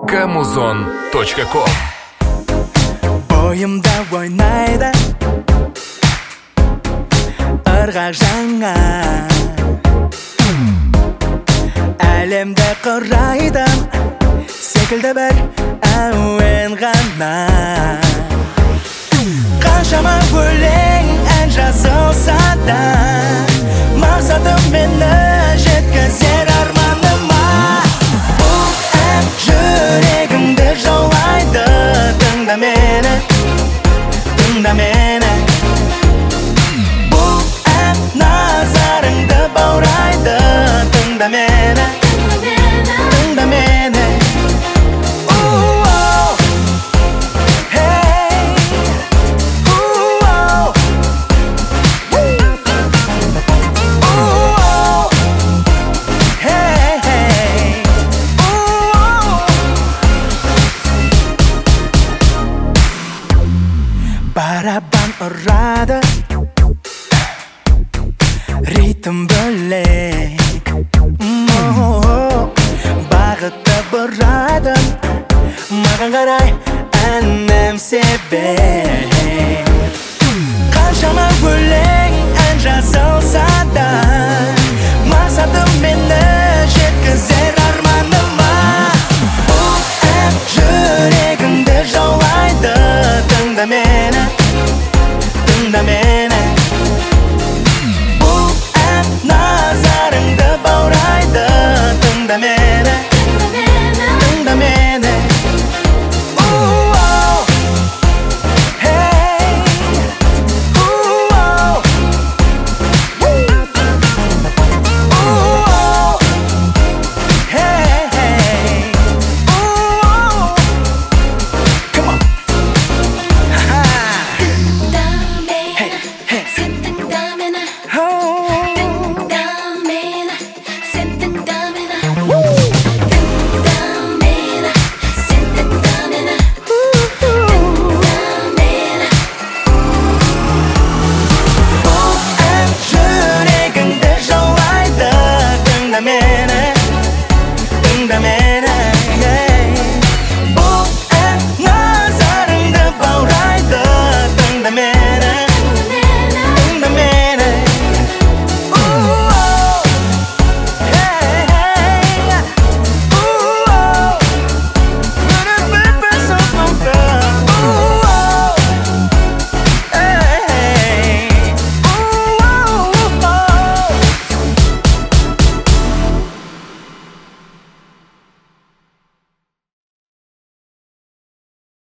gamuzon.com. Бойымда ойнайды ырғақ жаңа, әлемді құрайды секілді бір әуен ғана. Қаншама өлең ән жазылса да, мақсатым мені жеткізер арманыма. Бұл ән жүрегімді жаулайды. Тыңда мені, тыңда мені. Бұл ән назарыңды баурайды. Тыңда мені, тыңда мені. Барабан ұрады, ритм бөлек, бағытты бұрады, маған қарай әнім себеп. Қаншама өлең ән жазылса да, мақсатым мені жеткізер арманыма. Бұл ән жүрегімді жаулайды. Тыңда мені, тыңда мені. Бұл ән назарыңды баурайды. Тыңда мені.